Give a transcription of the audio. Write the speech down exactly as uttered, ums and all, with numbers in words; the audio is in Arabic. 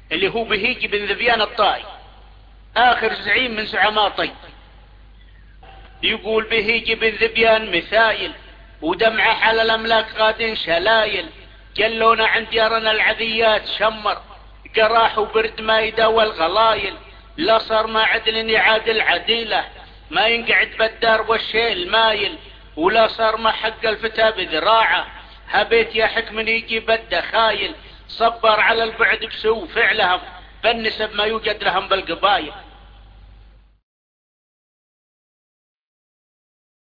اللي هو بهيجي بن ذبيان الطائي، آخر زعيم من زعماء طي. يقول بهيجي بن ذبيان مثايل، ودمعه على الأملاك غادين شلايل. قالونا عند يارنا العذيات شمر، قراح وبرد ما يداوى الغلايل. لا صار ما عدل يعادل عديله، ما ينقعد بالدار والشيء المايل. ولا صار ما حق الفتى بذراعه، هبيت يا حكم يجي بده خايل. صبر على البعد بسوء فعلهم، فالنسب ما يوجد لهم بالقبايل.